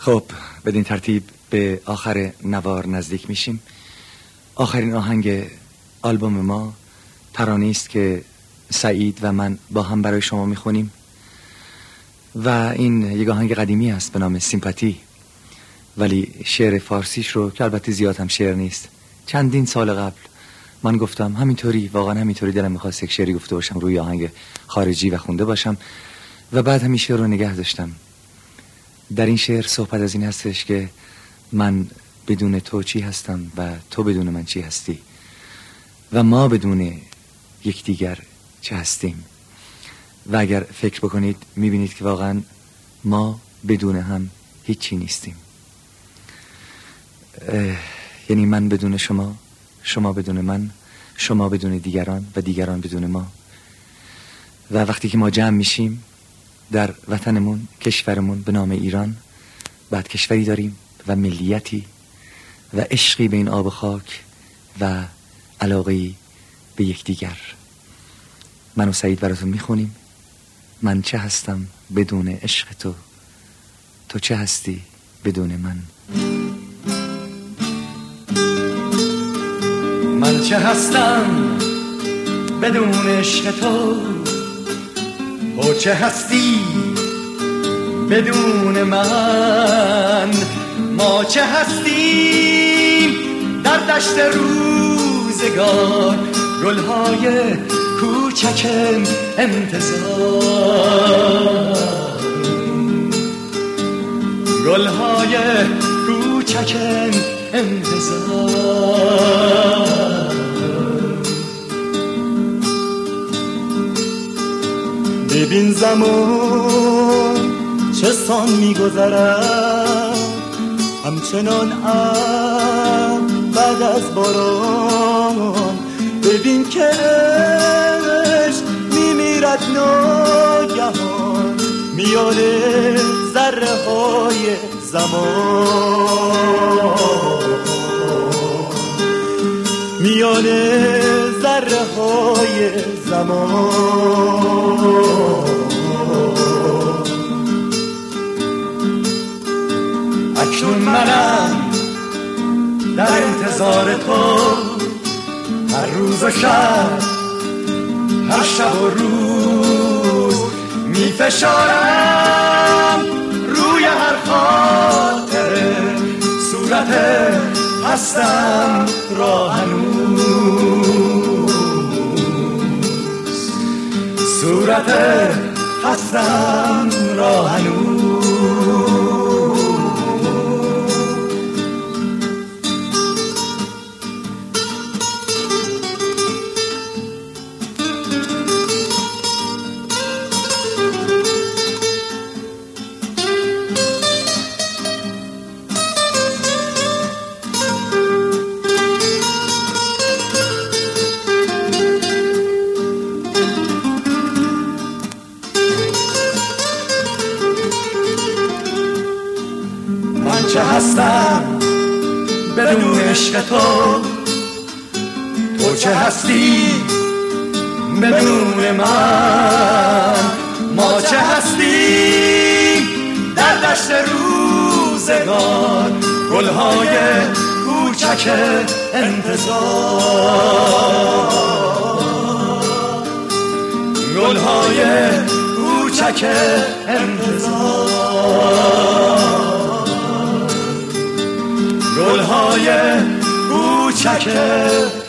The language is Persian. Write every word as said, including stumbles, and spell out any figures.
خب بدین ترتیب به آخر نوار نزدیک میشیم. آخرین آهنگ آلبوم ما ترانه‌ای است که سعید و من با هم برای شما میخونیم و این یک آهنگ قدیمی است به نام سیمپاتی، ولی شعر فارسیش رو که البته زیاد هم شعر نیست، چندین سال قبل من گفتم همینطوری، واقعا همینطوری دلم میخواست یک شعری گفته باشم روی آهنگ خارجی و خونده باشم و بعد همین شعر رو نگه داشتم. در این شعر صحبت از این هستش که من بدون تو چی هستم و تو بدون من چی هستی و ما بدون یکدیگر چه هستیم. و اگر فکر بکنید میبینید که واقعا ما بدون هم هیچی نیستیم. یعنی من بدون شما، شما بدون من، شما بدون دیگران و دیگران بدون ما. و وقتی که ما جمع میشیم در وطنمون، کشورمون به نام ایران، بعد کشوری داریم و ملیتی و عشقی به این آب و خاک و علاقه‌ای به یکدیگر. من و سعید براتون میخونیم من چه هستم بدون عشق تو، تو چه هستی بدون من. من چه هستم بدون عشق تو، تو چه هستی بدون من. ما چه هستیم در دشت روزگار، گلهای کوچک انتظار، گلهای کوچک انتظار. ببین زمان چه سان میگذرد، همچنان ابر بعد از باران. ببین که عشق میمیرد ناگهان میان ذره های زمان، میان ذره های زمان. اکنون منم در انتظار تو، هر روز و شب، هر شب و روز می فشارم روی هر خاطره صورت هستم را هنوز، صورت هستم را هنوز. چه هستم بدون عشق تو، تو چه هستی بدون من. ما چه هستیم در دشت روزگار، گلهای کوچک انتظار، گلهای کوچک انتظار، گلهای کوچک